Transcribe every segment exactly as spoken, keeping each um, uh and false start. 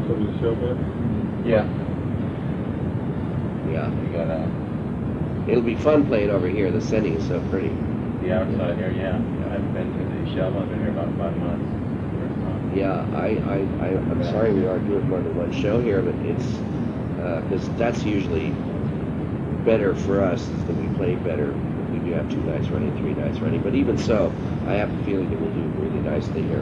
From the show, man? Yeah. Yeah. We got uh, It'll be fun playing over here. The setting is so pretty. the outside here, yeah. I haven't been to the shell. I've been here about five months. First time. Yeah, I, I, I, I'm sorry we aren't doing more than one show here, but it's, because that's usually better for us, is that we play better. We do have two nights running, three nights running, but even so, I have a feeling that we'll do really nicely here.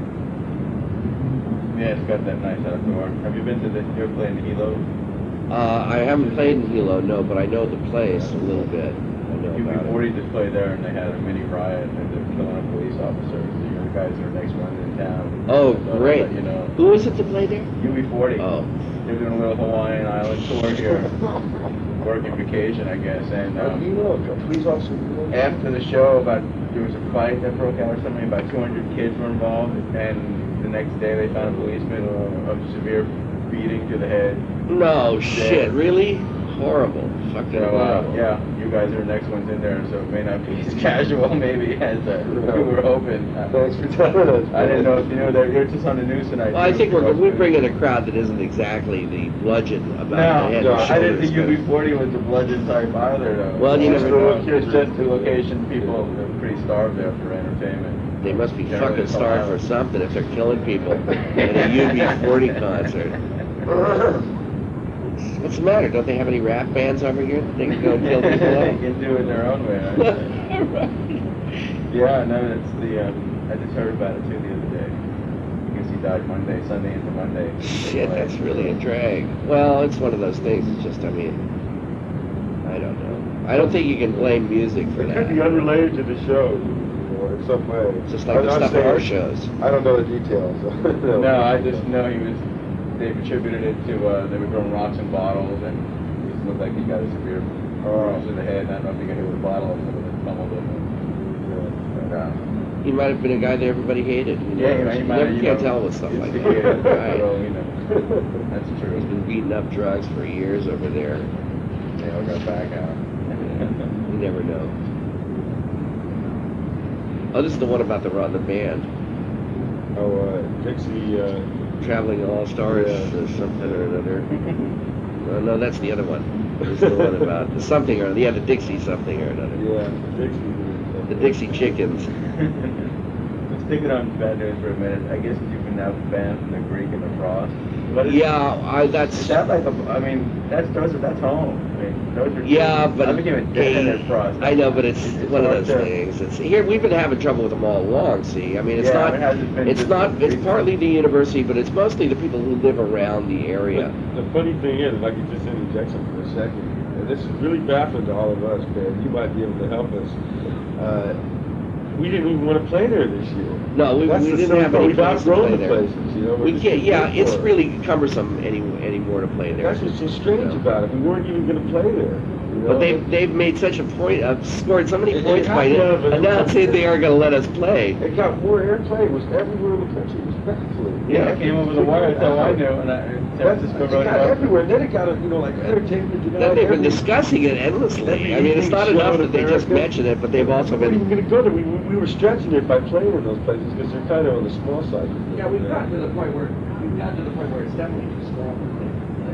Yeah, it's got that nice outdoor. Have you been to the, you're playing the Hilo? Uh, I haven't played in Hilo, no, but I know the place a little bit. I know U B about forty it. just played there and they had a mini riot and they're killing a police officer. So you're the guys that are next one in town. Oh, So I'll great. let You know. Who is it to play there? U B forty. Oh. They're doing a little Hawaiian Island tour here. Working vacation, I guess. And Uh, um, you know, a police officer. after the show, about there was a fight that broke out or something. About two hundred kids were involved, and the next day they found a policeman of severe beating to the head. No shit, really? Horrible. Fucking So uh, horrible. yeah, you guys are the next ones in there, so it may not be as casual maybe as uh, we were hoping. Uh, Thanks for telling us. I didn't know if you know that you're just on the news tonight. Well, I too. think we're we bring in a crowd that isn't exactly the bludgeon about No, the head no, and I didn't shoulders think U guy. B forty was a bludgeon type either, though. Well, you It's never know. It's just the location. People are pretty starved there for entertainment. They must be They're fucking really starved for allowed. something if they're killing people at a U B forty concert. What's the matter? Don't they have any rap bands over here that they can go kill people They up? can do it their own way. I'd say. Yeah, no, that's the. Um, I just heard about it too the other day. You can see died Monday, Sunday into Monday. Shit, that's really a drag. Well, it's one of those things. It's just, I mean, I don't know. I don't think you can blame music for It that. could be unrelated to the show, you know, in some way. It's just like I'm the not stuff at our saying- shows. I don't know the details. No, I just know he was. They've attributed it to uh, they were throwing rocks in bottles, and it just looked like he got a severe bruise to the head. I don't know if he got hit with a bottle or something that pummeled him. But, uh, He might have been a guy that everybody hated. You know? yeah, you know, he you might. never you can't know, tell with stuff like that. instigated, Right. so, you know, that's He's true. been beating up drugs for years over there. They all got back out. You never know. Oh, this is the one about the the band. Oh, uh, Dixie, uh, Traveling All-Stars Yeah. or something or another. Oh, no, that's the other one. This is the one about the something or yeah, the Dixie something or another. yeah, Dixie. The Dixie Chickens. Sticking on bad news for a minute. I guess you've been now banned from the Greek and the Frost. But is, Yeah, I is that's that like a? I mean, that's those are that's home. I mean, those are. yeah, but I became a dead at Frost. I know, but it's, It's one of hard those to- things. It's here. We've been having trouble with them all along. See, I mean, it's Yeah, not. it hasn't been It's just not. It's recent. partly the university, but it's mostly the people who live around the area. But the funny thing is, if I could just interject something for a second, and this is really baffling to all of us, man. You might be able to help us. Uh, we didn't even want to play there this year. No, we, That's we the didn't silly have part. any We've place to outgrown play the there. places, you know. We're We just can't. too Yeah, big it's for it. really cumbersome any anymore to play there. That's what's so strange You know? about it. We weren't even going to play there. You know? But they've they've made such a point of scored so many It- it points by happened, yeah, but- announcing they are going to let us play. It got more airplay. It was everywhere in the country. It was baffling. Yeah, it came over the wire. That's how I knew. And I, San That's, Francisco it really got well. everywhere. Then it got, you know, like entertainment. You know, Then they've been every- discussing it endlessly. every I mean, it's evening not show enough in that they just America. mention it, but they've also We weren't even been. going to go there. We, we were stretching it by playing in those places because they're kind of on the small side. Yeah, we've gotten to the point where we've gotten to the point where it's definitely too small.